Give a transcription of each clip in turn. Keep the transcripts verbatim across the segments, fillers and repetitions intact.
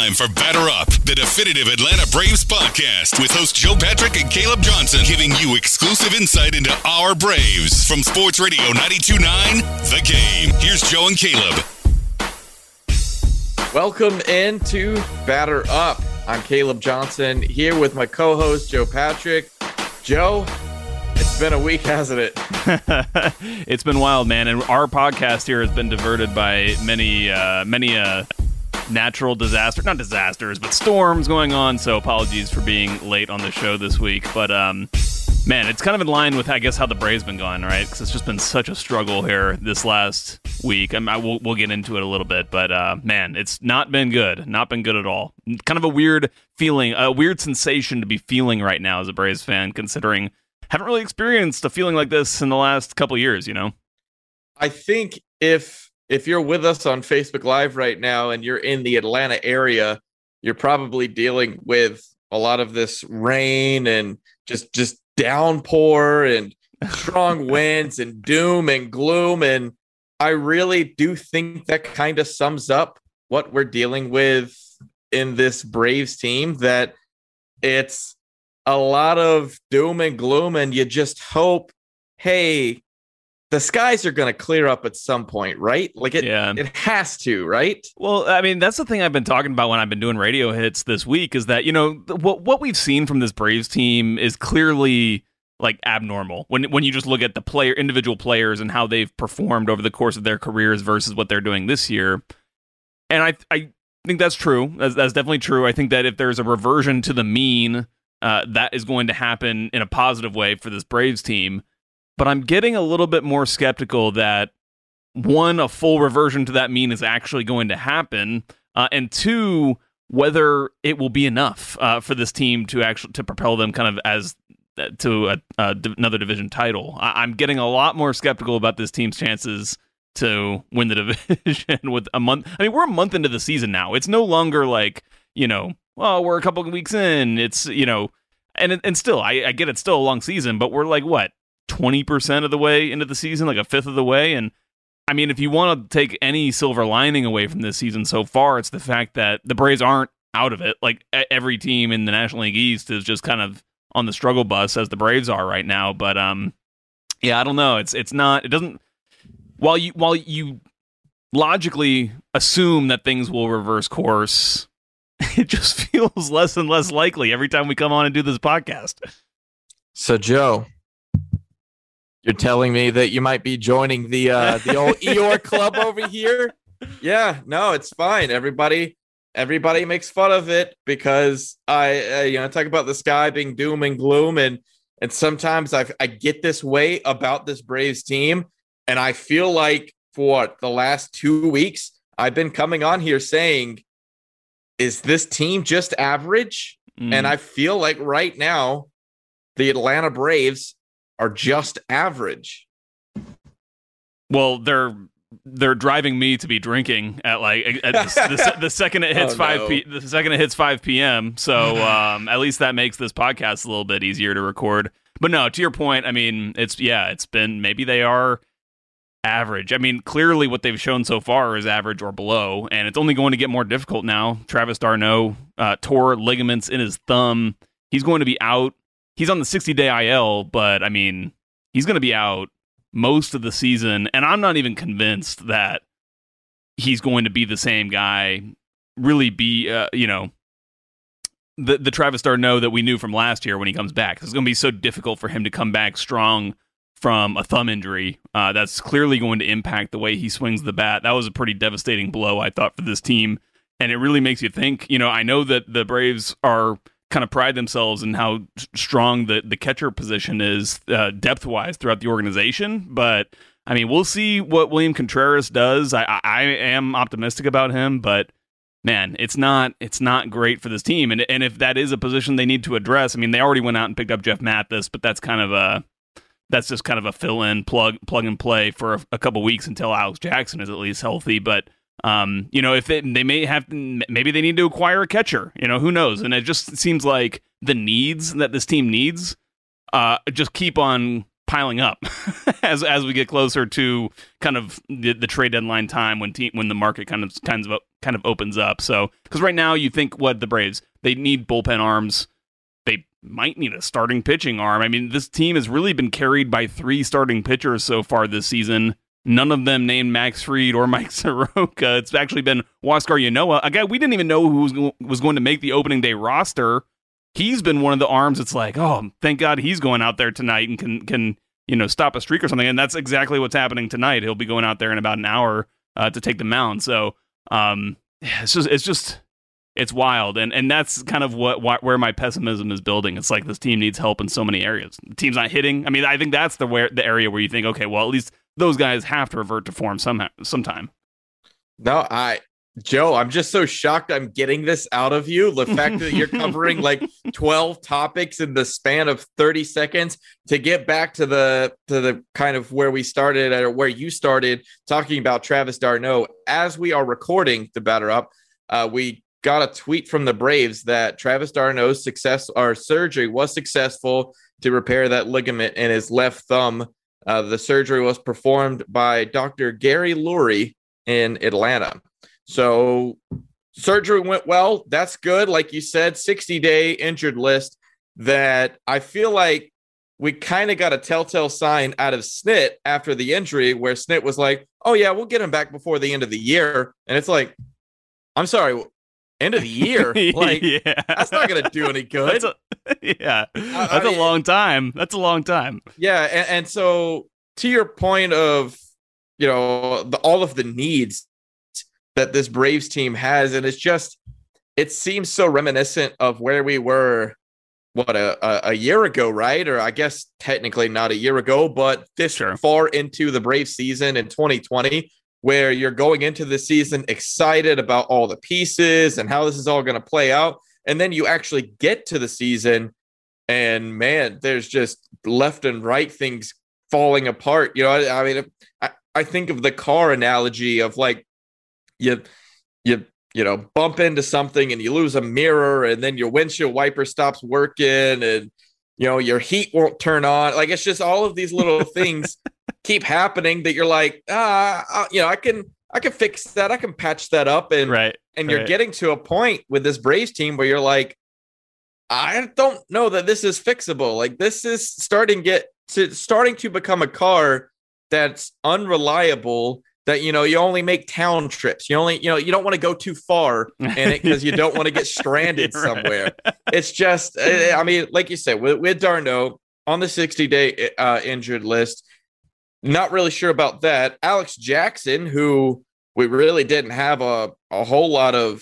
time for Batter Up, the definitive Atlanta Braves podcast with hosts Joe Patrick and Caleb Johnson, giving you exclusive insight into our Braves from Sports Radio ninety-two point nine, The Game. Here's Joe and Caleb. Welcome into Batter Up. I'm Caleb Johnson here with my co-host Joe Patrick. Joe, it's been a week, hasn't it? It's been wild, man. And our podcast here has been diverted by many, uh, many uh, natural disaster, not disasters, but storms going on. So apologies for being late on the show this week. But, um, man, it's kind of in line with, I guess, how the Braves been going, right? Because it's just been such a struggle here this last week. I mean, I will, we'll get into it a little bit. But, uh, man, it's not been good. Not been good at all. Kind of a weird feeling, a weird sensation to be feeling right now as a Braves fan, considering haven't really experienced a feeling like this in the last couple of years, you know? I think if if you're with us on Facebook Live right now and you're in the Atlanta area, you're probably dealing with a lot of this rain and just just downpour and strong winds and doom and gloom. And I really do think that kind of sums up what we're dealing with in this Braves team, that it's a lot of doom and gloom, and you just hope, hey, the skies are going to clear up at some point, right? Like it, yeah. It has to, right? Well, I mean, that's the thing I've been talking about when I've been doing radio hits this week is that, you know, what what we've seen from this Braves team is clearly like abnormal when when you just look at the player, individual players and how they've performed over the course of their careers versus what they're doing this year. And I I think that's true. That's, that's definitely true. I think that if there's a reversion to the mean, Uh, that is going to happen in a positive way for this Braves team. But I'm getting a little bit more skeptical that, one, a full reversion to that mean is actually going to happen, uh, and two, whether it will be enough uh, for this team to actually to propel them kind of as uh, to a, a, another division title. I- I'm getting a lot more skeptical about this team's chances to win the division with a month. I mean, we're a month into the season now. It's no longer like, you know, well, we're a couple of weeks in. It's, you know, and and still, I, I get it's still a long season, but we're like, what, twenty percent of the way into the season, like a fifth of the way? And I mean, if you want to take any silver lining away from this season so far, it's the fact that the Braves aren't out of it. Like every team in the National League East is just kind of on the struggle bus as the Braves are right now. But um, yeah, I don't know. It's it's not. It doesn't. While you while you logically assume that things will reverse course, it just feels less and less likely every time we come on and do this podcast. So, Joe, you're telling me that you might be joining the uh, the old Eeyore Club over here? Yeah, no, it's fine. Everybody, everybody makes fun of it because I, uh, you know, talk about the sky being doom and gloom, and and sometimes I I get this way about this Braves team, and I feel like for what, the last two weeks I've been coming on here saying, is this team just average? Mm. And I feel like right now, the Atlanta Braves are just average. Well, they're they're driving me to be drinking at like at the, the, the second it hits oh, five no. p the second it hits five p.m. So um, at least that makes this podcast a little bit easier to record. But no, to your point, I mean, it's yeah, it's been maybe they are average. I mean, clearly what they've shown so far is average or below, and it's only going to get more difficult now. Travis d'Arnaud uh, tore ligaments in his thumb. He's going to be out. He's on the sixty-day I L, but, I mean, he's going to be out most of the season, and I'm not even convinced that he's going to be the same guy, really be, uh, you know, the, the Travis d'Arnaud that we knew from last year when he comes back. It's going to be so difficult for him to come back strong from a thumb injury. Uh, that's clearly going to impact the way he swings the bat. That was a pretty devastating blow, I thought, for this team. And it really makes you think, you know, I know that the Braves are kind of pride themselves in how strong the, the catcher position is uh, depth-wise throughout the organization. But, I mean, we'll see what William Contreras does. I, I, I am optimistic about him, but, man, it's not it's not great for this team. And, and if that is a position they need to address, I mean, they already went out and picked up Jeff Mathis, but that's kind of a That's just kind of a fill-in, plug, plug and play for a, a couple weeks until Alex Jackson is at least healthy. But um, you know, if it, they may have, maybe they need to acquire a catcher. You know, who knows? And it just seems like the needs that this team needs uh, just keep on piling up as as we get closer to kind of the, the trade deadline time when te- when the market kind of kind of kind of opens up. So because right now you think what the Braves, they need bullpen arms. They might need a starting pitching arm. I mean, this team has really been carried by three starting pitchers so far this season. None of them named Max Fried or Mike Soroka. It's actually been Huascar Ynoa, a guy we didn't even know who was, was going to make the opening day roster. He's been one of the arms. It's like, oh, thank God he's going out there tonight and can can you know stop a streak or something. And that's exactly what's happening tonight. He'll be going out there in about an hour uh, to take the mound. So um, it's just it's just. It's wild, and and that's kind of what, what where my pessimism is building. It's like this team needs help in so many areas. The team's not hitting. I mean, I think that's the where the area where you think, okay, well, at least those guys have to revert to form somehow, sometime. No, I, Joe, I'm just so shocked I'm getting this out of you. The fact that you're covering like twelve topics in the span of thirty seconds to get back to the to the kind of where we started or where you started talking about Travis d'Arnaud. As we are recording the batter up, uh, we. got a tweet from the Braves that Travis d'Arnaud's success or surgery was successful to repair that ligament in his left thumb. Uh, the surgery was performed by Doctor Gary Lurie in Atlanta. So surgery went well. That's good. Like you said, sixty day injured list that I feel like we kind of got a telltale sign out of Snit after the injury where Snit was like, oh yeah, we'll get him back before the end of the year. And it's like, I'm sorry, end of the year, like yeah. That's not going to do any good. That's a, yeah, that's I mean, a long time. That's a long time. Yeah, and, and so to your point of, you know, the, all of the needs that this Braves team has, and it's just, it seems so reminiscent of where we were, what, a, a, a year ago, right? Or I guess technically not a year ago, but this sure. far into the Braves season in twenty twenty, where you're going into the season excited about all the pieces and how this is all going to play out. And then you actually get to the season and, man, there's just left and right things falling apart. You know, I, I mean, I, I think of the car analogy of like you, you, you know, bump into something and you lose a mirror and then your windshield wiper stops working and, you know, your heat won't turn on. Like, it's just all of these little things keep happening that you're like, ah, you know, I can, I can fix that. I can patch that up. And, right, and you're right. getting to a point with this Braves team where you're like, I don't know that this is fixable. Like, this is starting get to starting to become a car that's unreliable, that, you know, you only make town trips. You only, you know, you don't want to go too far in it because you don't want to get stranded somewhere. Right. It's just, I mean, like you said, with, with d'Arnaud on the sixty day uh, injured list, not really sure about that. Alex Jackson, who we really didn't have a, a whole lot of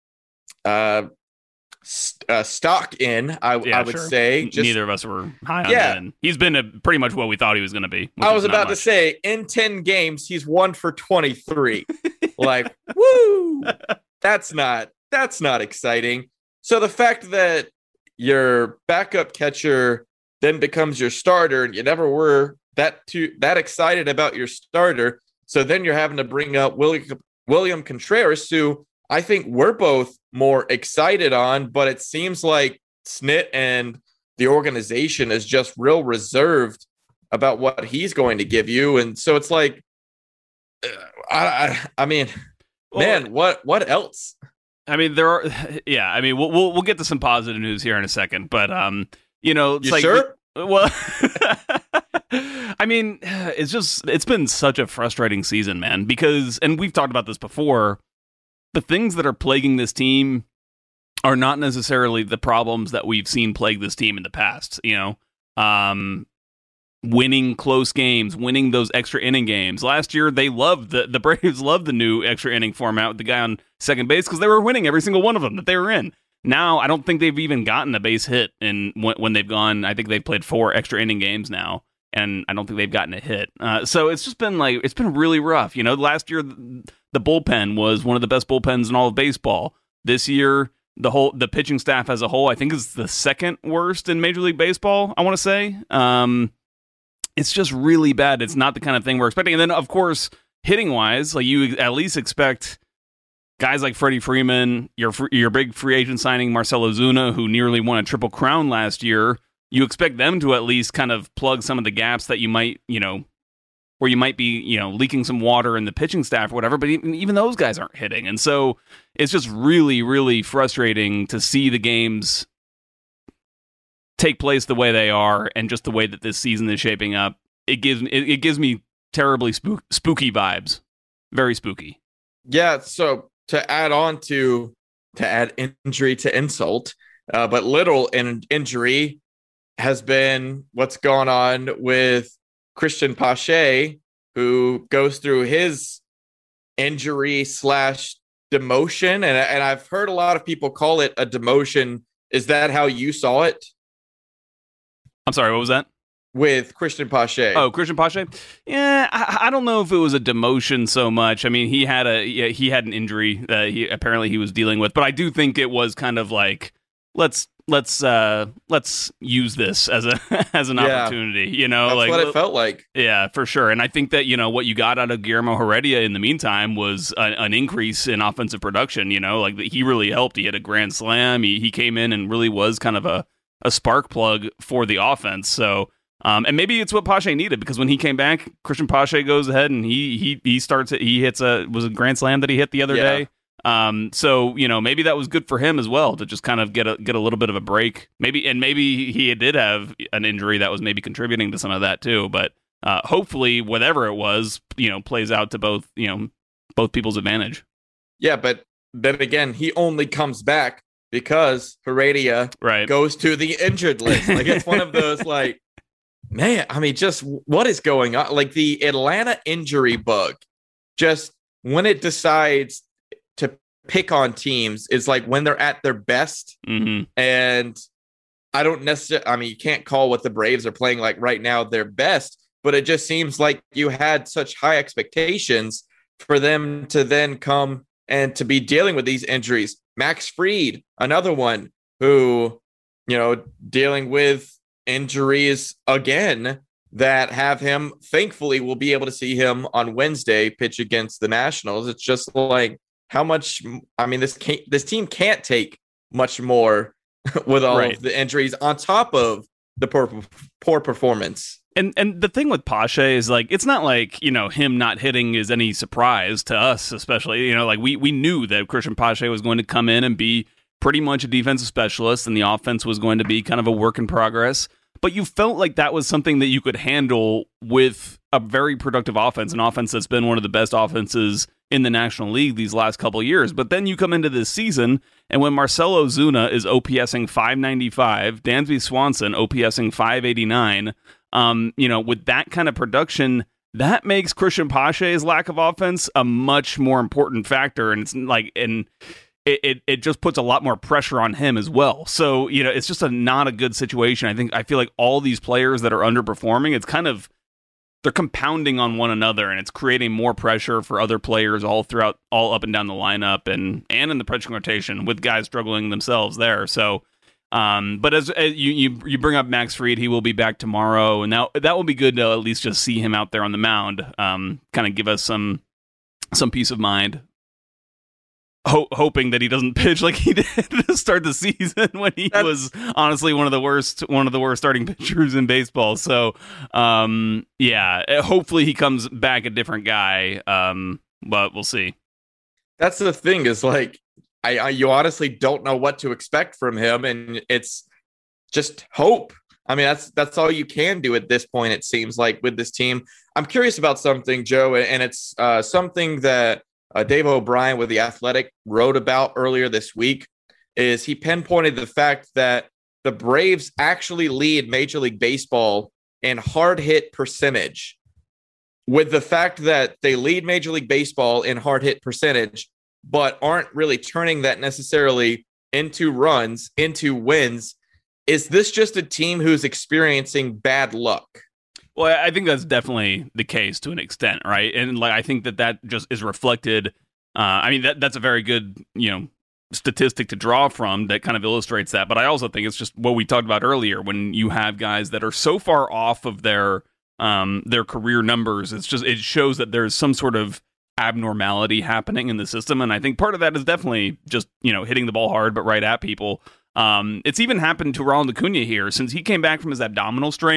uh, st- uh, stock in, I, yeah, I would sure. say. Just, Neither of us were high on yeah. him. He's been a, pretty much what we thought he was going to be. I was about much. to say, in ten games, he's one for twenty-three. Like, woo! That's not, that's not exciting. So the fact that your backup catcher then becomes your starter and you never were that too that excited about your starter, so then you're having to bring up William William Contreras, who I think we're both more excited on, but it seems like Snit and the organization is just real reserved about what he's going to give you, and so it's like, I I, I mean, well, man, what what else? I mean, there are, yeah. I mean, we'll we'll, we'll get to some positive news here in a second, but um, you know, it's you like, sure? Well, I mean, it's just, it's been such a frustrating season, man, because, and we've talked about this before, the things that are plaguing this team are not necessarily the problems that we've seen plague this team in the past, you know, um, winning close games, winning those extra inning games. Last year, they loved, the, the Braves loved the new extra inning format with the guy on second base because they were winning every single one of them that they were in. Now, I don't think they've even gotten a base hit in when, when they've gone. I think they've played four extra inning games now, and I don't think they've gotten a hit. Uh, so it's just been like, it's been really rough. You know, last year the bullpen was one of the best bullpens in all of baseball. This year, the whole the pitching staff as a whole, I think, is the second worst in Major League Baseball, I want to say. Um, it's just really bad. It's not the kind of thing we're expecting. And then, of course, hitting wise, like you at least expect guys like Freddie Freeman, your your big free agent signing, Marcell Ozuna, who nearly won a Triple Crown last year, you expect them to at least kind of plug some of the gaps that you might, you know, where you might be, you know, leaking some water in the pitching staff or whatever, but even, even those guys aren't hitting. And so it's just really, really frustrating to see the games take place the way they are and just the way that this season is shaping up. It gives it, it gives me terribly spook, spooky vibes. Very spooky. Yeah, so to add on to to add injury to insult, uh, but little in injury has been what's gone on with Christian Pache, who goes through his injury slash demotion. And, and I've heard a lot of people call it a demotion. Is that how you saw it? I'm sorry, what was that? With Christian Pache. Oh, Christian Pache? Yeah, I, I don't know if it was a demotion so much. I mean, he had a yeah, he had an injury that he apparently he was dealing with, but I do think it was kind of like let's let's uh, let's use this as a as an yeah. opportunity. You know, that's like what it felt like. Yeah, for sure. And I think that you know what you got out of Guillermo Heredia in the meantime was a, an increase in offensive production. You know, like he really helped. He had a grand slam. He he came in and really was kind of a a spark plug for the offense. So. Um, and maybe it's what Pache needed, because when he came back, Christian Pache goes ahead and he he he starts it. He hits a was a grand slam that he hit the other yeah. day. Um, so you know maybe that was good for him as well to just kind of get a get a little bit of a break. Maybe and maybe he did have an injury that was maybe contributing to some of that too. But uh, hopefully, whatever it was, you know, plays out to both you know both people's advantage. Yeah, but then again, he only comes back because Heredia right. goes to the injured list. Like it's one of those like. Man, I mean, just what is going on? Like the Atlanta injury bug, just when it decides to pick on teams is like when they're at their best. Mm-hmm. And I don't necessarily, I mean, you can't call what the Braves are playing like right now their best, but it just seems like you had such high expectations for them to then come and to be dealing with these injuries. Max Fried, another one who, you know, dealing with injuries again that have him, thankfully we'll be able to see him on Wednesday pitch against the Nationals. It's just like how much, I mean, this can't, this team can't take much more with all right. of the injuries on top of the poor, poor performance. And and the thing with Pache is like, it's not like, you know, him not hitting is any surprise to us, especially, you know, like we, we knew that Christian Pache was going to come in and be pretty much a defensive specialist and the offense was going to be kind of a work in progress. But you felt like that was something that you could handle with a very productive offense, an offense that's been one of the best offenses in the National League these last couple of years. But then you come into this season, and when Marcell Ozuna is OPSing five ninety-five, Dansby Swanson OPSing five eighty-nine, um, you know, with that kind of production, that makes Christian Pache's lack of offense a much more important factor. And it's like, and It, it it just puts a lot more pressure on him as well. So, you know, it's just a not a good situation. I think I feel like all these players that are underperforming, it's kind of they're compounding on one another, and it's creating more pressure for other players all throughout, all up and down the lineup, and and in the pitching rotation with guys struggling themselves there. So, um, but as, as you, you you bring up Max Fried, he will be back tomorrow, and that that will be good to at least just see him out there on the mound, um, kind of give us some some peace of mind. Ho- hoping that he doesn't pitch like he did to start the season when he That's, was honestly one of the worst one of the worst starting pitchers in baseball. So, um, yeah, hopefully he comes back a different guy, um, but we'll see. That's the thing is like I, I you honestly don't know what to expect from him, and it's just hope. I mean, that's that's all you can do at this point, it seems like, with this team. I'm curious about something, Joe, and it's uh, something that Uh, Dave O'Brien with The Athletic wrote about earlier this week. Is he pinpointed the fact that the Braves actually lead Major League Baseball in hard hit percentage. With the fact that they lead Major League Baseball in hard hit percentage, but aren't really turning that necessarily into runs, into wins, is this just a team who's experiencing bad luck? Well, I think that's definitely the case to an extent, right? And like I think that that just is reflected. Uh, I mean, that that's a very good, you know, statistic to draw from that kind of illustrates that. But I also think it's just what we talked about earlier. When you have guys that are so far off of their um, their career numbers, it's just it shows that there's some sort of abnormality happening in the system. And I think part of that is definitely just, you know, hitting the ball hard but right at people. Um, it's even happened to Ronald Acuna here since he came back from his abdominal strain.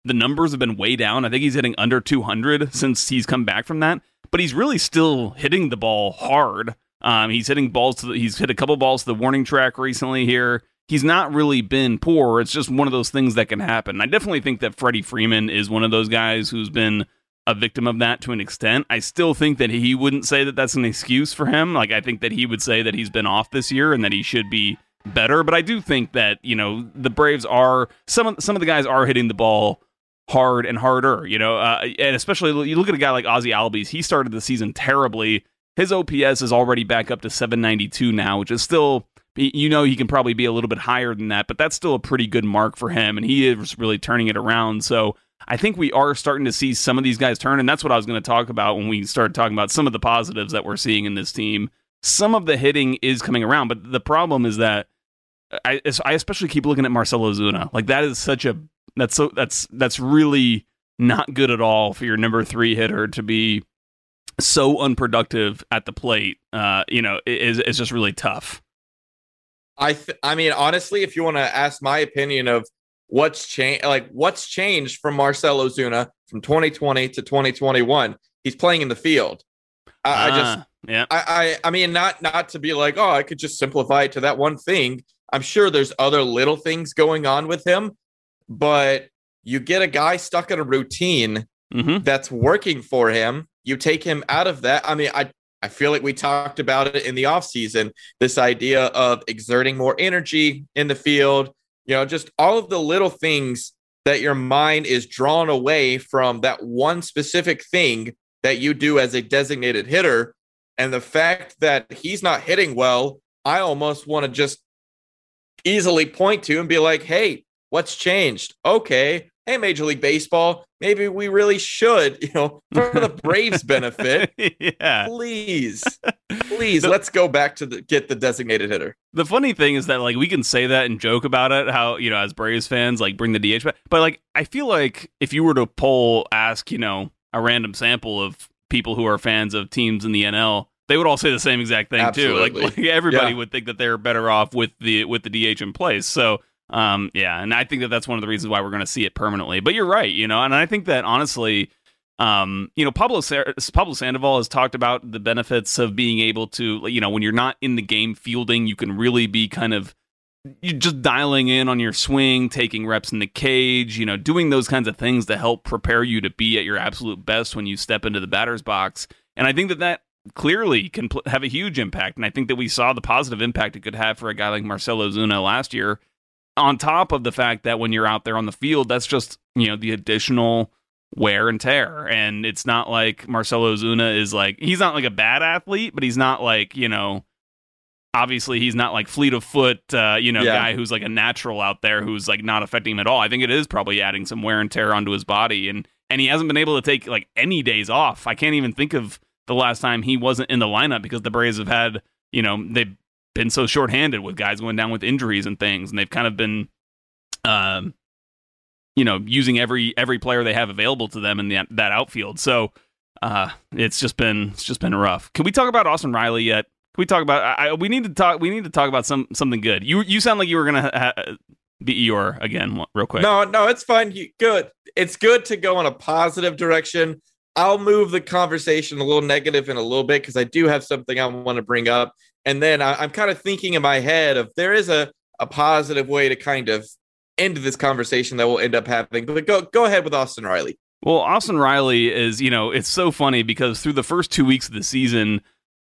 the numbers have been way down. I think he's hitting under two hundred since he's come back from that, but he's really still hitting the ball hard. Um, he's hitting balls to the, he's hit a couple balls to the warning track recently here. He's not really been poor. It's just one of those things that can happen. I definitely think that Freddie Freeman is one of those guys who's been a victim of that to an extent. I still think that he wouldn't say that that's an excuse for him. Like, I think that he would say that he's been off this year and that he should be better. But I do think that, you know, the Braves are, some of, some of the guys are hitting the ball hard and harder, you know, uh, and especially you look at a guy like Ozzie Albies. He started the season terribly. His O P S is already back up to seven ninety-two now, which is still, you know, he can probably be a little bit higher than that, but that's still a pretty good mark for him, and he is really turning it around. So I think we are starting to see some of these guys turn, and that's what I was going to talk about when we started talking about some of the positives that we're seeing in this team. Some of the hitting is coming around, but the problem is that I, I especially keep looking at Marcell Ozuna. Like, that is such a that's so that's that's really not good at all for your number three hitter to be so unproductive at the plate. Uh, you know, it is it's just really tough. I th- I mean, honestly, if you want to ask my opinion of what's changed, like what's changed from Marcell Ozuna from twenty twenty to twenty twenty-one, he's playing in the field. I, uh, I just, yeah, I, I, I mean, not, not to be like, oh, I could just simplify it to that one thing. I'm sure there's other little things going on with him, but you get a guy stuck in a routine mm-hmm. that's working for him. You take him out of that. I mean, I, I feel like we talked about it in the offseason, this idea of exerting more energy in the field, you know, just all of the little things that your mind is drawn away from that one specific thing that you do as a designated hitter. And the fact that he's not hitting well, I almost want to just easily point to and be like, hey, what's changed? Okay. Hey, Major League Baseball, maybe we really should, you know, for the Braves' benefit, yeah. please, please, the, let's go back to the, get the designated hitter. The funny thing is that, like, we can say that and joke about it, how, you know, as Braves fans, like, bring the D H back. But, like, I feel like if you were to poll, ask, you know, a random sample of people who are fans of teams in the N L, they would all say the same exact thing, Absolutely. too. Like, like everybody yeah. would think that they're better off with the with the D H in place. So, Um, yeah, and I think that that's one of the reasons why we're going to see it permanently. But you're right, you know, and I think that honestly, um, you know, Pablo Pablo Sandoval has talked about the benefits of being able to, you know, when you're not in the game fielding, you can really be kind of you just dialing in on your swing, taking reps in the cage, you know, doing those kinds of things to help prepare you to be at your absolute best when you step into the batter's box. And I think that that clearly can pl- have a huge impact. And I think that we saw the positive impact it could have for a guy like Marcell Ozuna last year. On top of the fact that when you're out there on the field, that's just, you know, the additional wear and tear. And it's not like Marcell Ozuna is like, he's not like a bad athlete, but he's not like, you know, obviously he's not like fleet of foot, uh, you know, yeah. guy who's like a natural out there who's like not affecting him at all. I think it is probably adding some wear and tear onto his body. And, and he hasn't been able to take like any days off. I can't even think of the last time he wasn't in the lineup because the Braves have had, you know, they've been so shorthanded with guys going down with injuries and things, and they've kind of been, um, you know, using every every player they have available to them in the, that outfield. So uh, it's just been it's just been rough. Can we talk about Austin Riley yet? Can we talk about? I, we need to talk. We need to talk about some something good. You you sound like you were gonna ha- be Eeyore again, real quick. No, no, it's fine. You, good. It's good to go in a positive direction. I'll move the conversation a little negative in a little bit because I do have something I want to bring up. And then I, I'm kind of thinking in my head of there is a, a positive way to kind of end this conversation that we'll end up having. But go go ahead with Austin Riley. Well, Austin Riley is, you know, it's so funny because through the first two weeks of the season,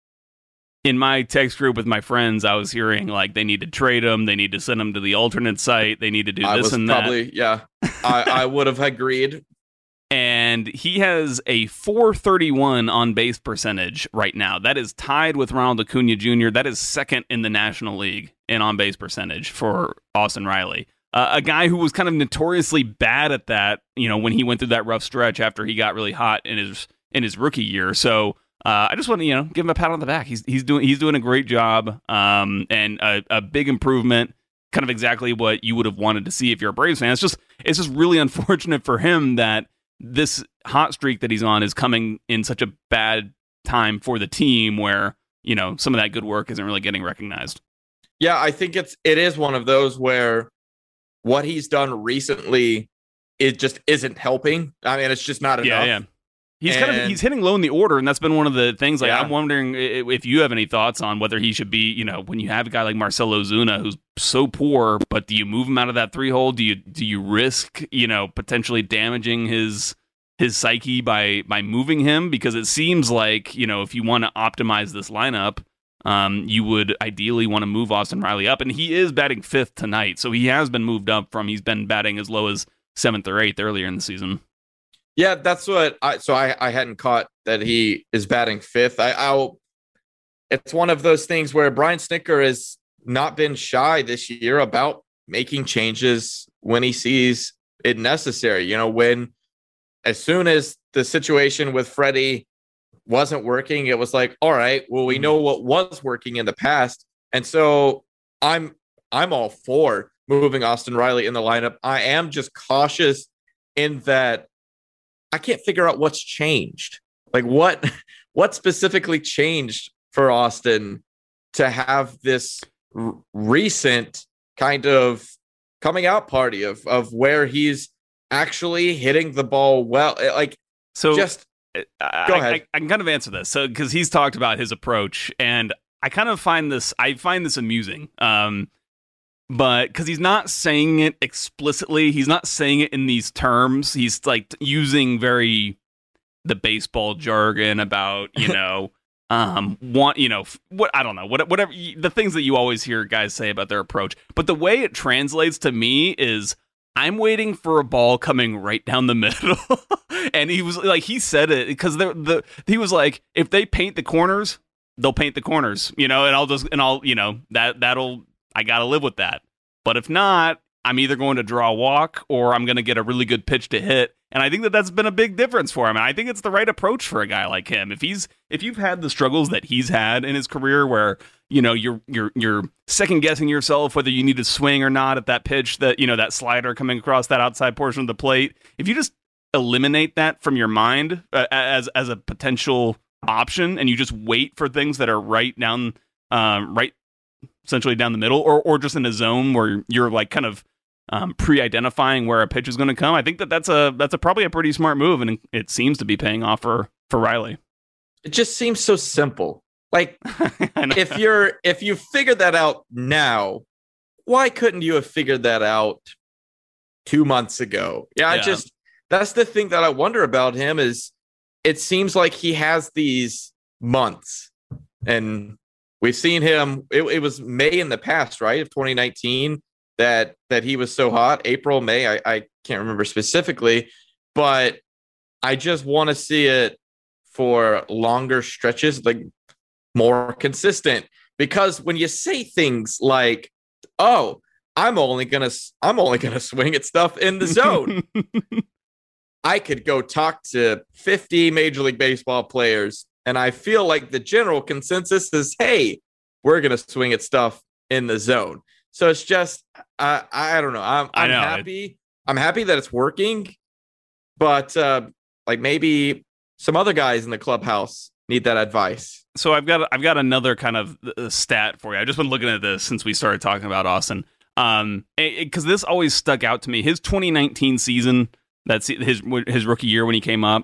in my text group with my friends, I was hearing like they need to trade him, they need to send him to the alternate site, they need to do I this was and probably, that. Yeah, I, I would have agreed. And he has a four thirty-one on base percentage right now. That is tied with Ronald Acuna Junior That is second in the National League in on base percentage for Austin Riley. Uh, a guy who was kind of notoriously bad at that, you know, when he went through that rough stretch after he got really hot in his in his rookie year. So uh, I just want to, you know, give him a pat on the back. He's he's doing he's doing a great job, um, and a, a big improvement. Kind of exactly what you would have wanted to see if you're a Braves fan. It's just it's just really unfortunate for him that this hot streak that he's on is coming in such a bad time for the team where, you know, some of that good work isn't really getting recognized. Yeah, I think it's it is one of those where what he's done recently it just isn't helping. I mean, it's just not enough. Yeah, yeah. He's and, kind of he's hitting low in the order, and that's been one of the things. Like, yeah. I'm wondering if you have any thoughts on whether he should be, you know, when you have a guy like Marcell Ozuna who's so poor, but do you move him out of that three hole? Do you do you risk, you know, potentially damaging his his psyche by by moving him? Because it seems like, you know, if you want to optimize this lineup, um, you would ideally want to move Austin Riley up, and he is batting fifth tonight, so he has been moved up from he's been batting as low as seventh or eighth earlier in the season. Yeah, that's what I. So I, I hadn't caught that he is batting fifth. I, I'll. It's one of those things where Brian Snitker has not been shy this year about making changes when he sees it necessary. You know, when as soon as the situation with Freddie wasn't working, it was like, all right, well, we know what was working in the past, and so I'm I'm all for moving Austin Riley in the lineup. I am just cautious in that I can't figure out what's changed. Like what, what specifically changed for Austin to have this r- recent kind of coming out party of, of where he's actually hitting the ball well. Like, so just I, go ahead. I, I can kind of answer this. So, cause he's talked about his approach, and I kind of find this, I find this amusing. Um, But because he's not saying it explicitly, he's not saying it in these terms. He's like using very the baseball jargon about, you know, um, want, you know, what I don't know, what, whatever the things that you always hear guys say about their approach. But the way it translates to me is I'm waiting for a ball coming right down the middle. And he was like, he said it because the the he was like, if they paint the corners, they'll paint the corners, you know, and I'll just and I'll, you know, that that'll. I got to live with that. But if not, I'm either going to draw a walk or I'm going to get a really good pitch to hit. And I think that that's been a big difference for him. And I think it's the right approach for a guy like him. If he's if you've had the struggles that he's had in his career where, you know, you're you're you're second guessing yourself whether you need to swing or not at that pitch, that, you know, that slider coming across that outside portion of the plate. If you just eliminate that from your mind uh, as as a potential option and you just wait for things that are right down um, right essentially down the middle, or or just in a zone where you're like kind of um, pre-identifying where a pitch is going to come. I think that that's a that's a probably a pretty smart move, and it seems to be paying off for for Riley. It just seems so simple. Like if you're if you figured that out now, why couldn't you have figured that out two months ago? Yeah, yeah. I just that's the thing that I wonder about him is it seems like he has these months and. We've seen him. It, it was May in the past, right, of twenty nineteen that that he was so hot. April, May, I, I can't remember specifically, but I just want to see it for longer stretches, like more consistent. Because when you say things like, "Oh, I'm only gonna I'm only gonna swing at stuff in the zone," I could go talk to fifty Major League Baseball players. And I feel like the general consensus is, hey, we're going to swing at stuff in the zone. So it's just, uh, I don't know. I'm, I'm know. happy. I'm happy that it's working. But uh, like maybe some other guys in the clubhouse need that advice. So I've got I've got another kind of uh, stat for you. I've just been looking at this since we started talking about Austin. Um, because this always stuck out to me. His twenty nineteen season, that's his his rookie year when he came up.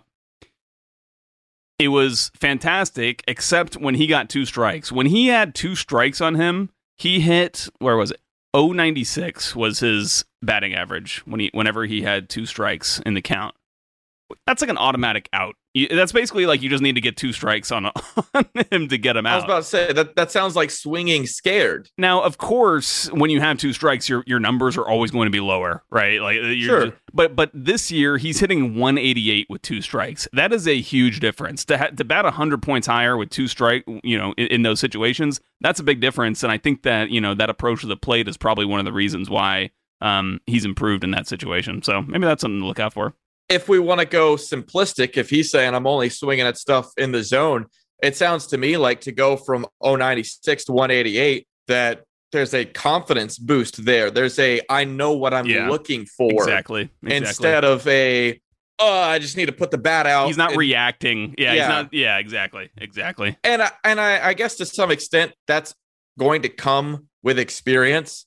It was fantastic, except when he got two strikes. When he had two strikes on him, he hit, where was it? oh ninety-six was his batting average when he whenever he had two strikes in the count. That's like an automatic out. That's basically like you just need to get two strikes on, on him to get him out. I was about to say, that, that sounds like swinging scared. Now, of course, when you have two strikes, your your numbers are always going to be lower, right? Like you're Sure. Just, but but this year, he's hitting one eighty-eight with two strikes. That is a huge difference. To, ha- to bat one hundred points higher with two strike, you know, in, in those situations, that's a big difference. And I think that, you know, that approach to the plate is probably one of the reasons why um, he's improved in that situation. So maybe that's something to look out for. If we want to go simplistic, if he's saying I'm only swinging at stuff in the zone, it sounds to me like to go from oh ninety-six to one eighty-eight, that there's a confidence boost there. There's a, I know what I'm yeah, looking for. Exactly, exactly. Instead of a, oh, I just need to put the bat out. He's not and, reacting. Yeah, yeah, he's not. Yeah, exactly, exactly. And I, and I, I guess to some extent that's going to come with experience.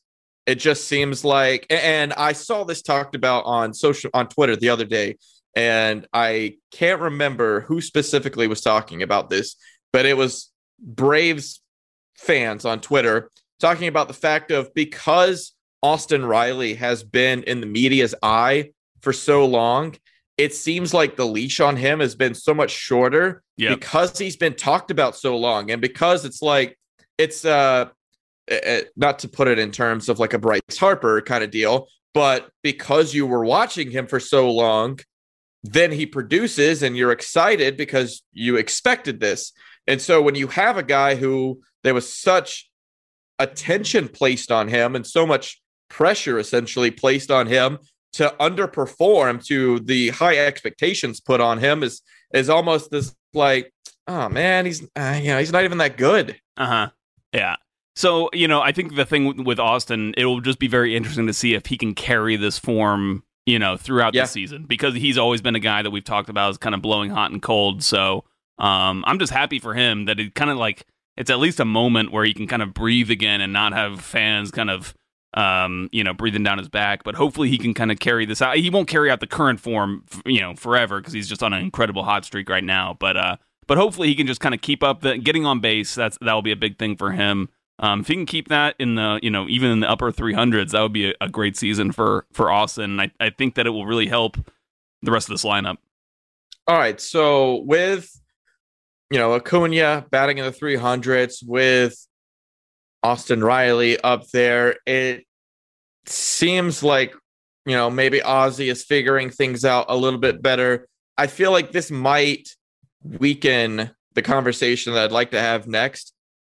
it just seems like, and I saw this talked about on social on Twitter the other day, and I can't remember who specifically was talking about this, but it was Braves fans on Twitter talking about the fact of, because Austin Riley has been in the media's eye for so long, it seems like the leash on him has been so much shorter yep. because he's been talked about so long. And because it's like, it's uh, it, not to put it in terms of like a Bryce Harper kind of deal, but because you were watching him for so long, then he produces and you're excited because you expected this. And so when you have a guy who there was such attention placed on him and so much pressure essentially placed on him to underperform to the high expectations put on him, is is almost this like, oh man, he's uh, you know, he's not even that good. Uh-huh. Yeah. So, you know, I think the thing with Austin, it will just be very interesting to see if he can carry this form, you know, throughout yeah. the season, because he's always been a guy that we've talked about as kind of blowing hot and cold. So um, I'm just happy for him that it kind of like, it's at least a moment where he can kind of breathe again and not have fans kind of, um, you know, breathing down his back. But hopefully he can kind of carry this out. He won't carry out the current form, you know, forever, because he's just on an incredible hot streak right now. But uh, but hopefully he can just kind of keep up the getting on base. That's that'll be a big thing for him. Um, if he can keep that in the, you know, even in the upper three hundreds, that would be a, a great season for for Austin. I I think that it will really help the rest of this lineup. All right, so with, you know, Acuna batting in the three hundreds, with Austin Riley up there, it seems like, you know, maybe Ozzie is figuring things out a little bit better. I feel like this might weaken the conversation that I'd like to have next,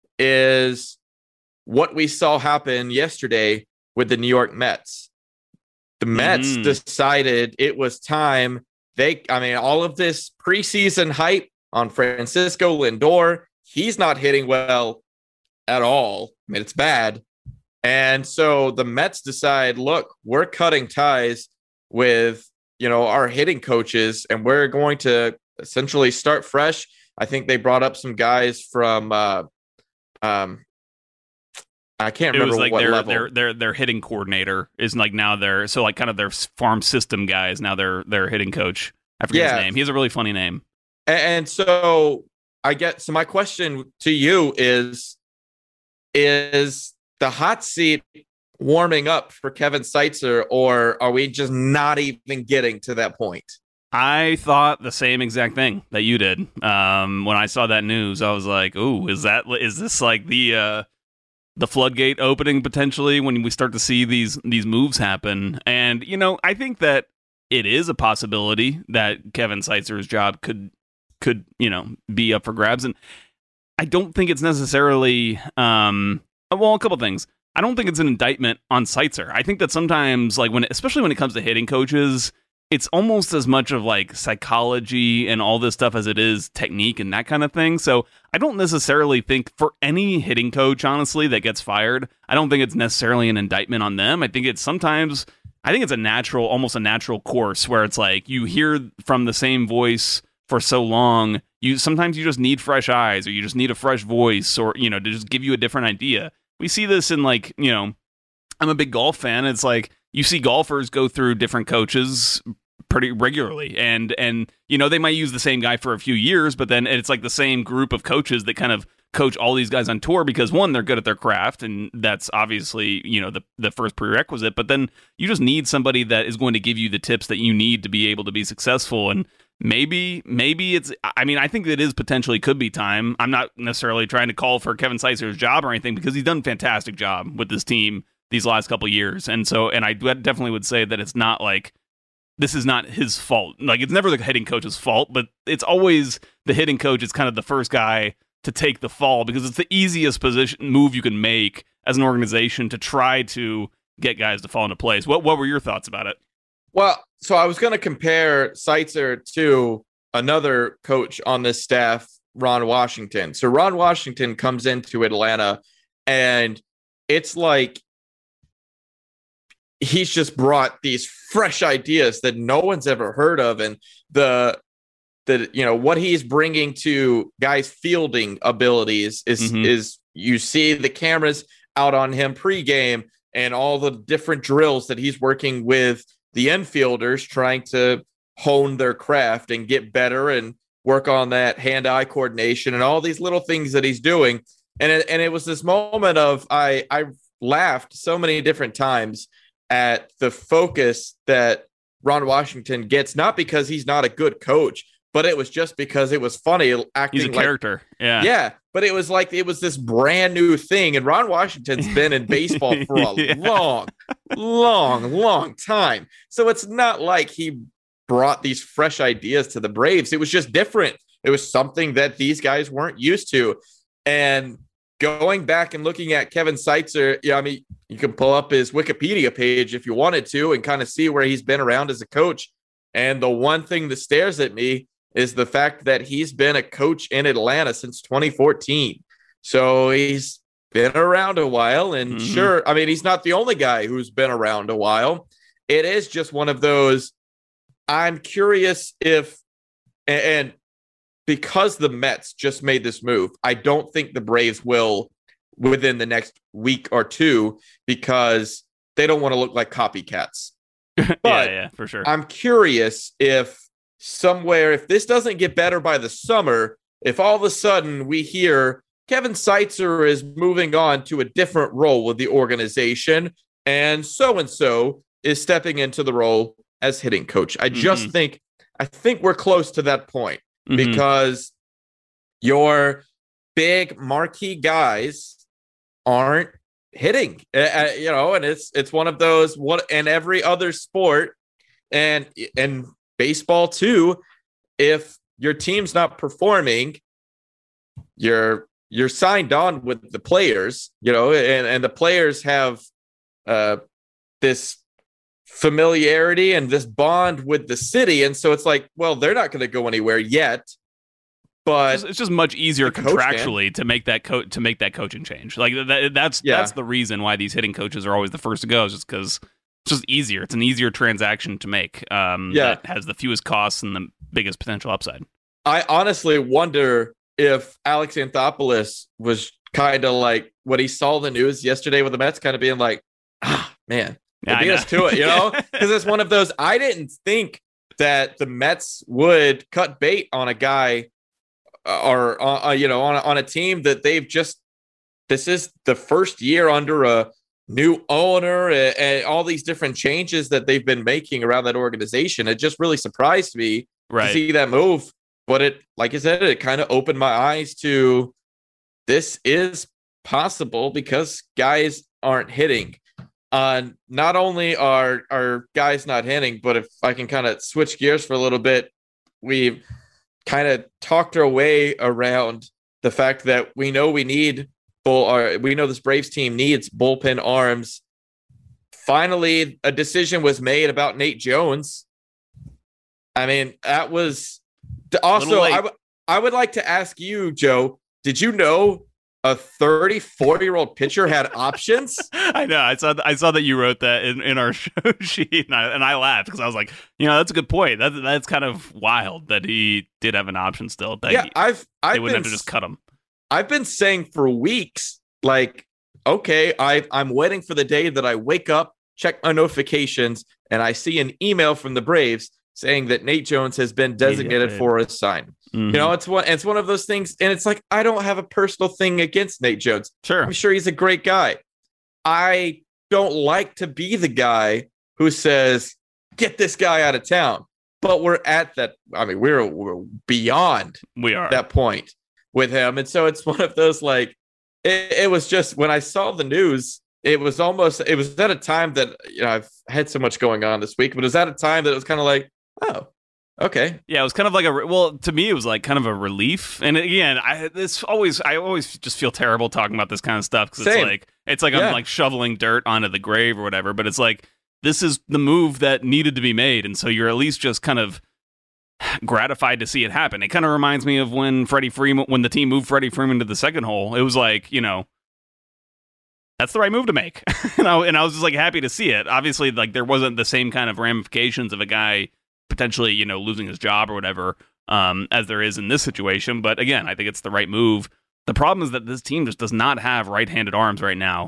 is what we saw happen yesterday with the New York Mets. The Mets mm-hmm. decided it was time. They, I mean, all of this preseason hype on Francisco Lindor, he's not hitting well at all. I mean, it's bad. And so the Mets decide, look, we're cutting ties with, you know, our hitting coaches, and we're going to essentially start fresh. I think they brought up some guys from, uh, um, I can't it remember was like what their, level. Their, their their hitting coordinator is like now their, so like kind of their farm system guy is now their their hitting coach. I forget yeah. his name. He has a really funny name. And so I get, so my question to you is, is the hot seat warming up for Kevin Seitzer, or are we just not even getting to that point? I thought the same exact thing that you did. Um, when I saw that news, I was like, "Ooh, is that is this like the uh, the floodgate opening potentially when we start to see these these moves happen?" And you know, I think that it is a possibility that Kevin Seitzer's job could could you know be up for grabs, and I don't think it's necessarily um, well, a couple things. I don't think it's an indictment on Seitzer. I think that sometimes, like when, especially when it comes to hitting coaches, it's almost as much of like psychology and all this stuff as it is technique and that kind of thing. So I don't necessarily think for any hitting coach, honestly, that gets fired, I don't think it's necessarily an indictment on them. I think it's sometimes, I think it's a natural, almost a natural course where it's like you hear from the same voice for so long, you sometimes you just need fresh eyes, or you just need a fresh voice, or, you know, to just give you a different idea. We see this in, like, you know, I'm a big golf fan. It's like you see golfers go through different coaches pretty regularly, and and you know, they might use the same guy for a few years, but then it's like the same group of coaches that kind of coach all these guys on tour, because one, they're good at their craft, and that's obviously, you know, the the first prerequisite, but then you just need somebody that is going to give you the tips that you need to be able to be successful. And maybe maybe it's, I mean, I think it is potentially could be time. I'm not necessarily trying to call for Kevin Seitzer's job or anything, because he's done a fantastic job with this team these last couple of years. And so, and I definitely would say that it's not like, this is not his fault. Like, it's never the hitting coach's fault, but it's always the hitting coach is kind of the first guy to take the fall, because it's the easiest position move you can make as an organization to try to get guys to fall into place. What what were your thoughts about it? Well, so I was going to compare Seitzer to another coach on this staff, Ron Washington. So Ron Washington comes into Atlanta, and it's like he's just brought these fresh ideas that no one's ever heard of. And the, the you know, what he's bringing to guys' fielding abilities is, mm-hmm. is you see the cameras out on him pregame. and all the different drills that he's working with the infielders, trying to hone their craft and get better and work on that hand-eye coordination and all these little things that he's doing. And it, and it was this moment of I I laughed so many different times at the focus that Ron Washington gets, not because he's not a good coach, but it was just because it was funny acting. He's a like, character. Yeah. Yeah. But it was like it was this brand new thing. And Ron Washington's been in baseball for a yeah. long, long, long time. So it's not like he brought these fresh ideas to the Braves. It was just different. It was something that these guys weren't used to. And going back and looking at Kevin Seitzer, yeah, I mean, you can pull up his Wikipedia page if you wanted to and kind of see where he's been around as a coach. And the one thing that stares at me is the fact that he's been a coach in Atlanta since twenty fourteen. So he's been around a while. And mm-hmm. sure, I mean, he's not the only guy who's been around a while. It is just one of those, I'm curious if, and because the Mets just made this move, I don't think the Braves will within the next week or two because they don't want to look like copycats. But yeah, yeah, for sure. I'm curious if somewhere, if this doesn't get better by the summer, if all of a sudden we hear Kevin Seitzer is moving on to a different role with the organization and so-and-so is stepping into the role as hitting coach. I just mm-hmm. think, I think we're close to that point. Mm-hmm. Because your big marquee guys aren't hitting, uh, you know, and it's it's one of those. What and every other sport, and and baseball too. If your team's not performing, you're you're signed on with the players, you know, and and the players have uh, this familiarity and this bond with the city, and so it's like, well, they're not going to go anywhere yet, but it's just, it's just much easier contractually to make that co- to make that coaching change. Like that, that's yeah. that's the reason why these hitting coaches are always the first to go, is just because it's just easier. It's an easier transaction to make. Um, yeah, that has the fewest costs and the biggest potential upside. I honestly wonder if Alex Anthopoulos was kind of like when he saw the news yesterday with the Mets, kind of being like, ah, man. Yeah, beat us to it, you know, because it's one of those. I didn't think that the Mets would cut bait on a guy or, uh, you know, on, on a team that they've just, this is the first year under a new owner and, and all these different changes that they've been making around that organization. It just really surprised me right. to see that move. But it, like I said, it kind of opened my eyes to this is possible because guys aren't hitting. Uh, not only are are guys not hitting, but if I can kind of switch gears for a little bit, we've kind of talked our way around the fact that we know we need bull, or we know this Braves team needs bullpen arms. Finally, a decision was made about Nate Jones. I mean, that was also, I, w- I would like to ask you, Joe, did you know a thirty-four-year-old pitcher had options? I know. I saw. I saw that you wrote that in, in our show sheet, and I, and I laughed because I was like, you know, that's a good point. That that's kind of wild that he did have an option still. That yeah, he, I've. I've they wouldn't been, have to just cut him. I've been saying for weeks, like, okay, I I'm waiting for the day that I wake up, check my notifications, and I see an email from the Braves saying that Nate Jones has been designated yeah, for a sign. Mm-hmm. You know, it's one it's one of those things, and it's like, I don't have a personal thing against Nate Jones. Sure. I'm sure he's a great guy. I don't like to be the guy who says, get this guy out of town. But we're at that, I mean, we're, we're beyond we are that point with him. And so it's one of those, like, it, it was just, when I saw the news, it was almost, it was at a time that, you know, I've had so much going on this week, but it was at a time that it was kind of like, oh, okay. Yeah, it was kind of like a, well, to me, it was like kind of a relief. And again, I this always, I always just feel terrible talking about this kind of stuff because it's like, it's like yeah. I'm like shoveling dirt onto the grave or whatever. But it's like, this is the move that needed to be made. And so you're at least just kind of gratified to see it happen. It kind of reminds me of when Freddie Freeman, when the team moved Freddie Freeman to the second hole. It was like, you know, that's the right move to make. and, I, and I was just like happy to see it. Obviously, like there wasn't the same kind of ramifications of a guy potentially, you know, losing his job or whatever, um, as there is in this situation. But again, I think it's the right move. The problem is that this team just does not have right-handed arms right now. Uh,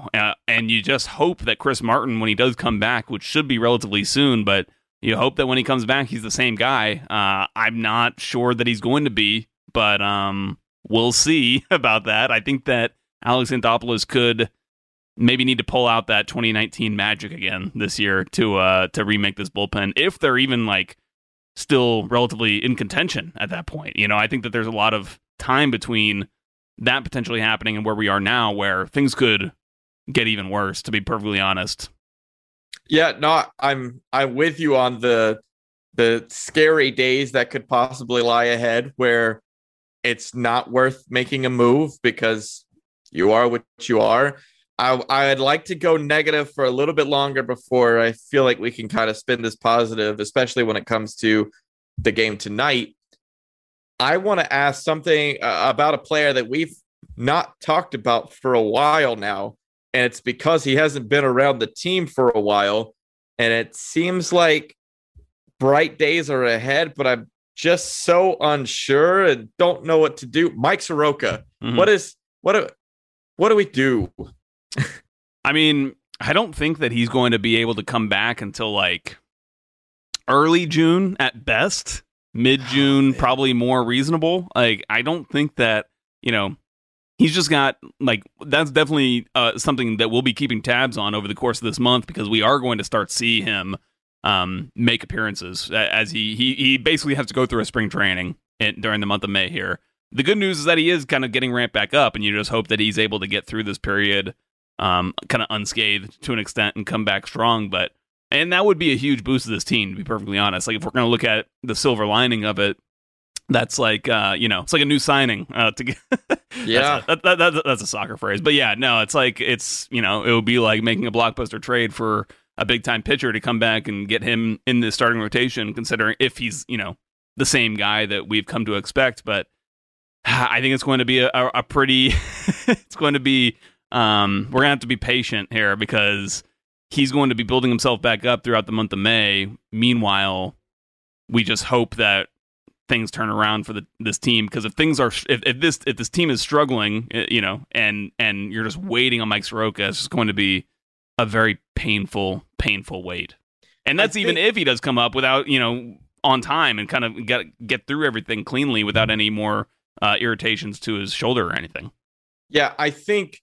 and you just hope that Chris Martin, when he does come back, which should be relatively soon, but you hope that when he comes back, he's the same guy. Uh, I'm not sure that he's going to be, but um, we'll see about that. I think that Alex Anthopoulos could maybe need to pull out that twenty nineteen magic again this year to uh, to remake this bullpen, if they're even like still relatively in contention at that point. You know, I think that there's a lot of time between that potentially happening and where we are now, where things could get even worse, to be perfectly honest. Yeah, no, I'm I'm with you on the the scary days that could possibly lie ahead, where it's not worth making a move because you are what you are. I I'd like to go negative for a little bit longer before I feel like we can kind of spin this positive, especially when it comes to the game tonight. I want to ask something uh, about a player that we've not talked about for a while now. And it's because he hasn't been around the team for a while. And it seems like bright days are ahead, but I'm just so unsure and don't know what to do. Mike Soroka, mm-hmm. what is what do, what do we do? I mean, I don't think that he's going to be able to come back until like early June at best. Mid-June, oh, probably more reasonable. Like, I don't think that, you know, he's just got, like, that's definitely uh, something that we'll be keeping tabs on over the course of this month, because we are going to start see him um, make appearances as he, he he basically has to go through a spring training in, during the month of May here. The good news is that he is kind of getting ramped back up, and you just hope that he's able to get through this period um, kind of unscathed to an extent and come back strong. But and that would be a huge boost to this team, to be perfectly honest. Like, if we're going to look at the silver lining of it, that's like, uh, you know, it's like a new signing. Uh, to get yeah, that's a, that, that, that's a soccer phrase. But yeah, no, it's like, it's, you know, it would be like making a blockbuster trade for a big time pitcher to come back and get him in the starting rotation, considering if he's, you know, the same guy that we've come to expect. But I think it's going to be a, a, a pretty, it's going to be, um, we're going to have to be patient here, because he's going to be building himself back up throughout the month of May. Meanwhile, we just hope that things turn around for the, this team, because if things are if, if this if this team is struggling, you know, and and you're just waiting on Mike Soroka, it's just going to be a very painful, painful wait. And that's even if he does come up without, you know, on time and kind of get get through everything cleanly without any more uh, irritations to his shoulder or anything. Yeah, I think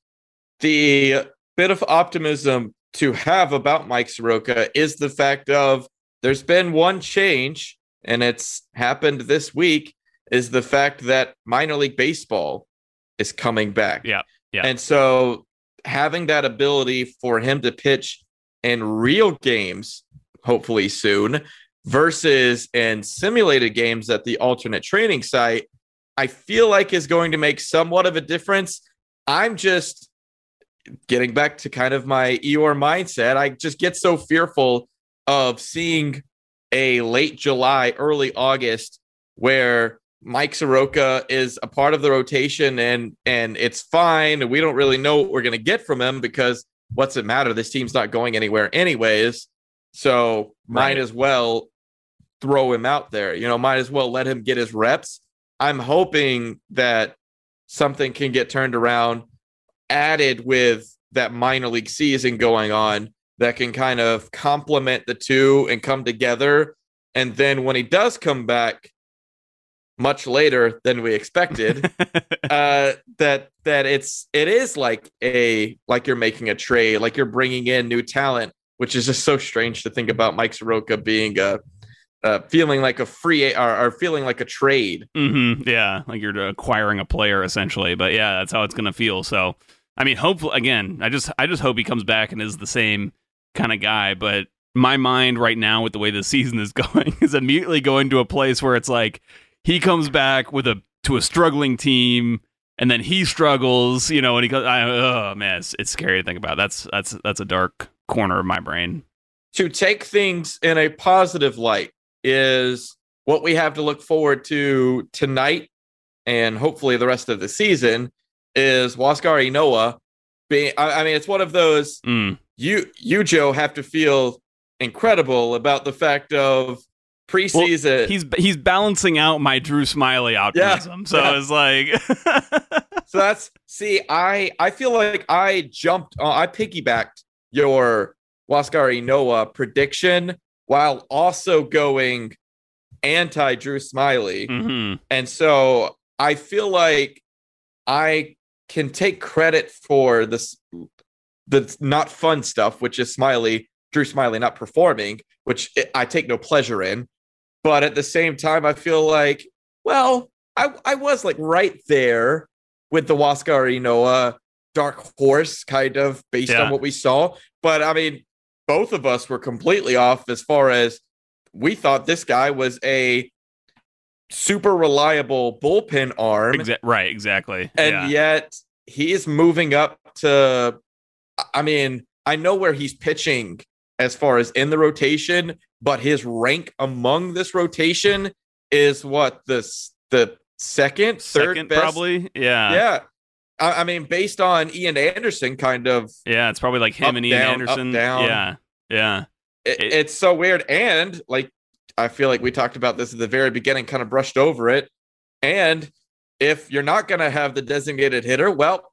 the bit of optimism to have about Mike Soroka is the fact of there's been one change, and it's happened this week, is the fact that minor league baseball is coming back. Yeah. Yeah. And so having that ability for him to pitch in real games, hopefully soon, versus in simulated games at the alternate training site, I feel like is going to make somewhat of a difference. I'm just getting back to kind of my Eeyore mindset. I just get so fearful of seeing a late July, early August, where Mike Soroka is a part of the rotation and and it's fine, and we don't really know what we're going to get from him, because what's it matter? This team's not going anywhere anyways. So might right. as well throw him out there. You know, might as well let him get his reps. I'm hoping that something can get turned around, added with that minor league season going on, that can kind of complement the two and come together. And then when he does come back much later than we expected, uh, that that it's it is like a like you're making a trade, like you're bringing in new talent, which is just so strange to think about Mike Soroka being a uh, feeling like a free or, or feeling like a trade. Mm-hmm. Yeah, like you're acquiring a player essentially. But yeah, that's how it's going to feel. So, I mean, hopefully, again, I just I just hope he comes back and is the same kind of guy. But my mind right now, with the way the season is going, is immediately going to a place where it's like he comes back with a to a struggling team, and then he struggles, you know, and he goes, I, oh man, it's, it's scary to think about. That's that's that's a dark corner of my brain. To take things in a positive light is what we have to look forward to tonight, and hopefully the rest of the season, is Huascar Ynoa being, I, I mean, it's one of those, mm. you, you, Joe, have to feel incredible about the fact of preseason. Well, he's he's balancing out my Drew Smiley optimism. Yeah, so yeah. it's like so that's see, I I feel like I jumped, uh, I piggybacked your Huascar Ynoa prediction while also going anti Drew Smyly, mm-hmm. and so I feel like I can take credit for this, the not fun stuff, which is Smyly, Drew Smyly not performing, which I take no pleasure in. But at the same time, I feel like, well, I, I was like right there with the Huascar Ynoa dark horse, kind of based yeah. on what we saw. But I mean, both of us were completely off as far as we thought this guy was a super reliable bullpen arm. Exa- right, exactly. And yeah. yet he is moving up to, I mean, I know where he's pitching as far as in the rotation, but his rank among this rotation is what, this the second, third second, best? Probably. Yeah. Yeah. I, I mean, based on Ian Anderson, kind of. Yeah, it's probably like him up, and Ian down, Anderson. Up, down. Yeah. Yeah. It, it, it's so weird. And like, I feel like we talked about this at the very beginning, kind of brushed over it. And if you're not going to have the designated hitter, well,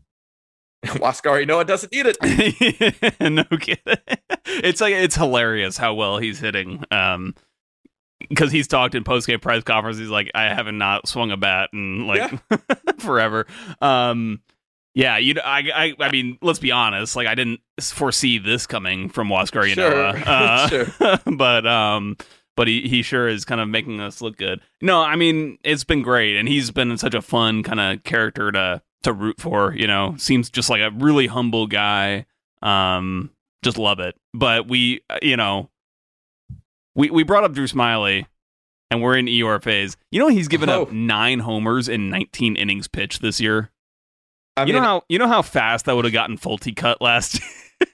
Huascar Ynoa doesn't need it. No kidding. It's like, it's hilarious how well he's hitting. Um, because he's talked in post-game press conference. He's like, I haven't not swung a bat in like yeah. forever. Um, yeah, you know, I, I, I mean, let's be honest. Like, I didn't foresee this coming from Huascar Ynoa. Sure. Uh, sure. but, um, but he, he sure is kind of making us look good. No, I mean, it's been great, and he's been such a fun kind of character to to root for. You know, seems just like a really humble guy. Um, just love it. But we, you know, we we brought up Drew Smyly, and we're in E R phase. You know, he's given oh. up nine homers in nineteen innings pitched this year. I you mean, know how you know how fast that would have gotten Fulte cut last year.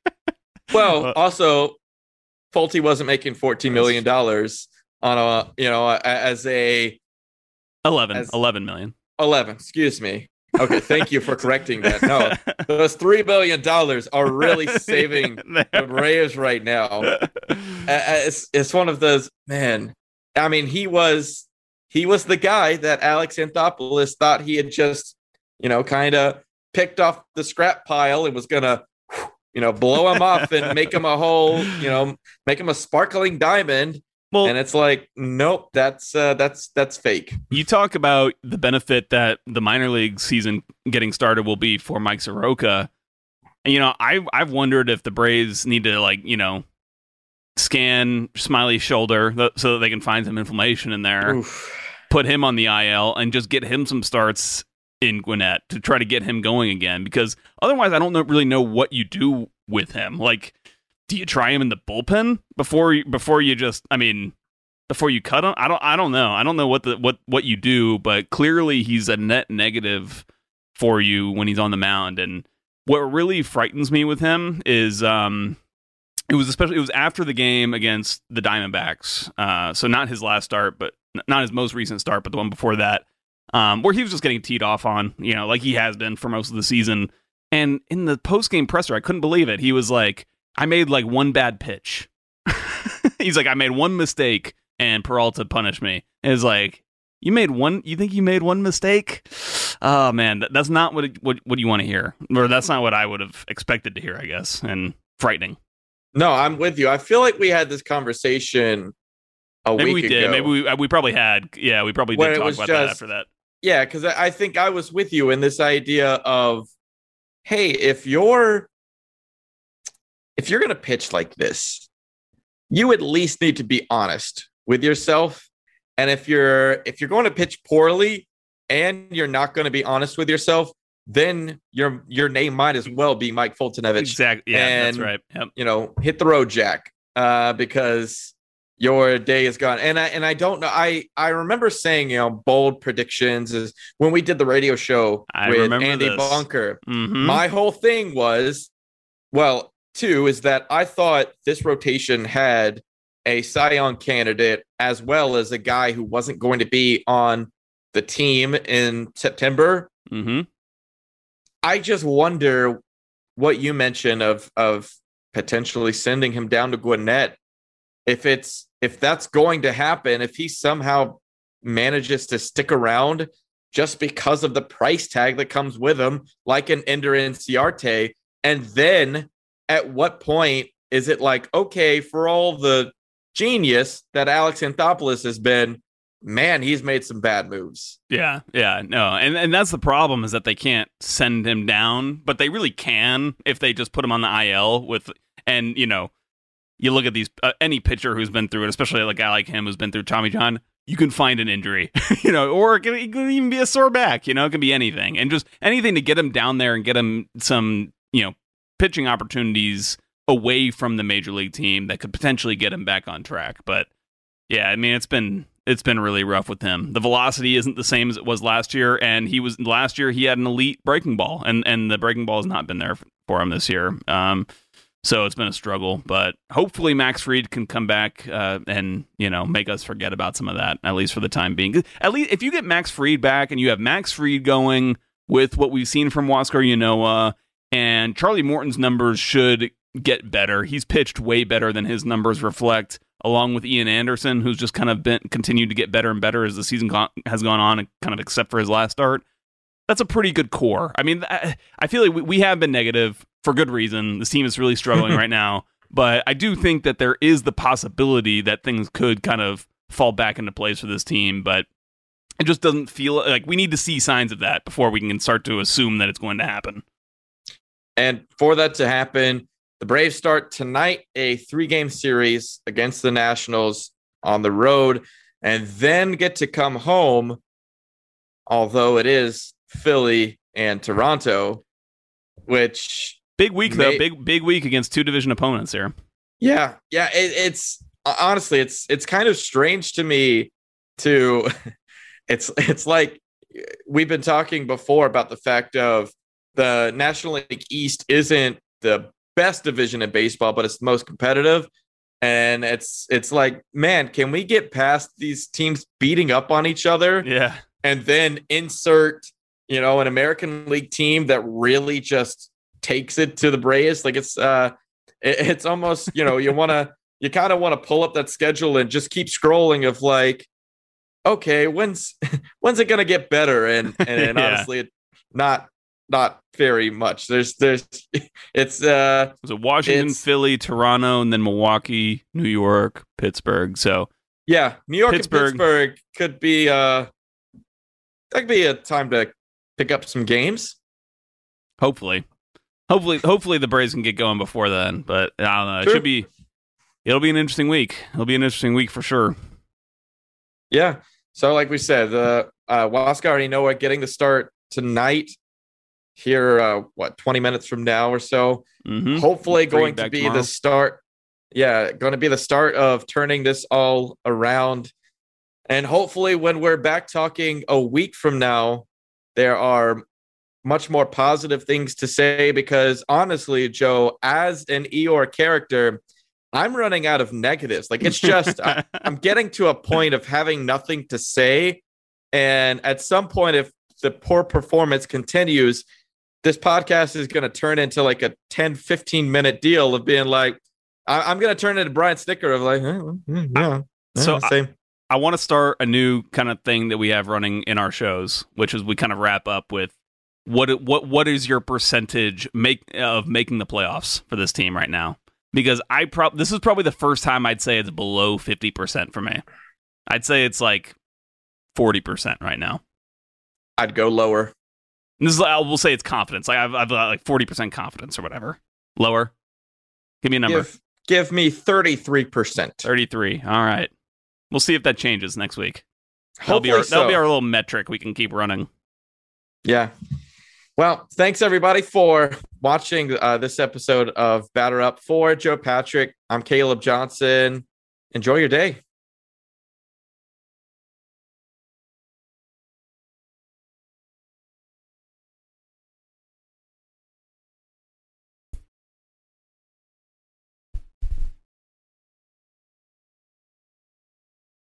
Well, also, Fulte wasn't making fourteen million dollars on a, you know, as a eleven, as, eleven million. eleven, excuse me. Okay, thank you for correcting that. No, those three billion dollars are really saving the Braves right now. It's, it's one of those, man. I mean, he was he was the guy that Alex Anthopoulos thought he had just, you know, kind of picked off the scrap pile and was going to, you know, blow him off and make him a whole, you know, make him a sparkling diamond. Well, and it's like, nope, that's uh, that's that's fake. You talk about the benefit that the minor league season getting started will be for Mike Soroka. And, you know, I I've wondered if the Braves need to, like, you know, scan Smyly's shoulder th- so that they can find some inflammation in there, Oof. put him on the I L, and just get him some starts in Gwinnett to try to get him going again. Because otherwise, I don't know, really know what you do with him. Like, do you try him in the bullpen before you, before you just, I mean, before you cut him? I don't, I don't know. I don't know what the, what, what you do, but clearly he's a net negative for you when he's on the mound. And what really frightens me with him is, um, it was especially, it was after the game against the Diamondbacks. Uh, so not his last start, but not his most recent start, but the one before that, um, where he was just getting teed off on, you know, like he has been for most of the season. And in the post-game presser, I couldn't believe it. He was like, I made like one bad pitch. He's like, I made one mistake and Peralta punished me. And it's like, you made one, you think you made one mistake? Oh man, that, that's not what, it, what what you want to hear. Or that's not what I would have expected to hear, I guess. And frightening. No, I'm with you. I feel like we had this conversation a Maybe week we did. ago. Maybe we we probably had. Yeah, we probably did talk about just, that after that. Yeah, because I think I was with you in this idea of, hey, if you're if you're gonna pitch like this, you at least need to be honest with yourself. And if you're if you're going to pitch poorly and you're not going to be honest with yourself, then your your name might as well be Mike Foltynewicz. Exactly. Yeah, and, that's right. Yep. You know, hit the road, Jack, uh, because your day is gone. And I and I don't know. I I remember saying, you know, bold predictions is when we did the radio show I with remember Andy this. Bunker. Mm-hmm. My whole thing was, well, two is that I thought this rotation had a Cy Young candidate as well as a guy who wasn't going to be on the team in September. Mm-hmm. I just wonder what you mentioned of of potentially sending him down to Gwinnett. If it's if that's going to happen, if he somehow manages to stick around just because of the price tag that comes with him, like an Ender Inciarte. And then at what point is it like, okay, for all the genius that Alex Anthopoulos has been, man, he's made some bad moves. Yeah, yeah, no. And and that's the problem, is that they can't send him down, but they really can if they just put him on the I L with, and, you know, you look at these, uh, any pitcher who's been through it, especially like a guy like him who's been through Tommy John, you can find an injury, you know, or it can, it can even be a sore back, you know, it can be anything. And just anything to get him down there and get him some, you know, pitching opportunities away from the major league team that could potentially get him back on track. But yeah, I mean, it's been it's been really rough with him. The velocity isn't the same as it was last year, and he was last year he had an elite breaking ball, and and the breaking ball has not been there for him this year. Um, so it's been a struggle, but hopefully Max Fried can come back uh, and, you know, make us forget about some of that, at least for the time being. At least if you get Max Fried back and you have Max Fried going with what we've seen from Huascar Ynoa, and Charlie Morton's numbers should get better. He's pitched way better than his numbers reflect, along with Ian Anderson, who's just kind of been continued to get better and better as the season go- has gone on, kind of except for his last start. That's a pretty good core. I mean, I, I feel like we, we have been negative for good reason. This team is really struggling right now, but I do think that there is the possibility that things could kind of fall back into place for this team, but it just doesn't feel like we need to see signs of that before we can start to assume that it's going to happen. And for that to happen, the Braves start tonight a three-game series against the Nationals on the road, and then get to come home, although it is Philly and Toronto, which... Big week, may, though. Big big week against two division opponents here. Yeah, yeah. It, it's... Honestly, it's it's kind of strange to me to... It's it's like we've been talking before about the fact of the National League East isn't the best division in baseball, but it's the most competitive. And it's it's like, man, can we get past these teams beating up on each other? Yeah. And then insert, you know, an American League team that really just takes it to the Braves. Like it's uh it, it's almost, you know, you want to you kind of want to pull up that schedule and just keep scrolling of like, okay, when's when's it gonna get better? And and, and yeah. honestly, it, not not very much. There's there's it's uh was it Washington, Philly, Toronto, and then Milwaukee, New York, Pittsburgh. So yeah, New York Pittsburgh. and Pittsburgh could be uh that could be a time to pick up some games. Hopefully, hopefully, hopefully the Braves can get going before then. But I don't know. It True. should be. It'll be an interesting week. It'll be an interesting week for sure. Yeah. So like we said, the uh, Huascar Ynoa getting the start tonight. Here, uh, what, twenty minutes from now or so. Mm-hmm. Hopefully going to be tomorrow. the start. Yeah, going to be the start of turning this all around. And hopefully when we're back talking a week from now, there are much more positive things to say, because honestly, Joe, as an Eeyore character, I'm running out of negatives. Like it's just, I, I'm getting to a point of having nothing to say. And at some point, if the poor performance continues, this podcast is going to turn into like a ten, fifteen minute deal of being like, I, I'm going to turn into Brian Snicker of like, oh, yeah, so yeah, same. I, I want to start a new kind of thing that we have running in our shows, which is we kind of wrap up with what, what, what is your percentage make of making the playoffs for this team right now? Because I prob this is probably the first time I'd say it's below fifty percent for me. I'd say it's like forty percent right now. I'd go lower. And this is, I will say it's confidence. Like I've, I've got like forty percent confidence or whatever. Lower. Give me a number. Give, give me thirty-three percent. thirty-three. All right. We'll see if that changes next week. That'll Hopefully be our, so. that'll be our little metric we can keep running. Yeah. Well, thanks everybody for watching uh, this episode of Batter Up. For Joe Patrick, I'm Caleb Johnson. Enjoy your day.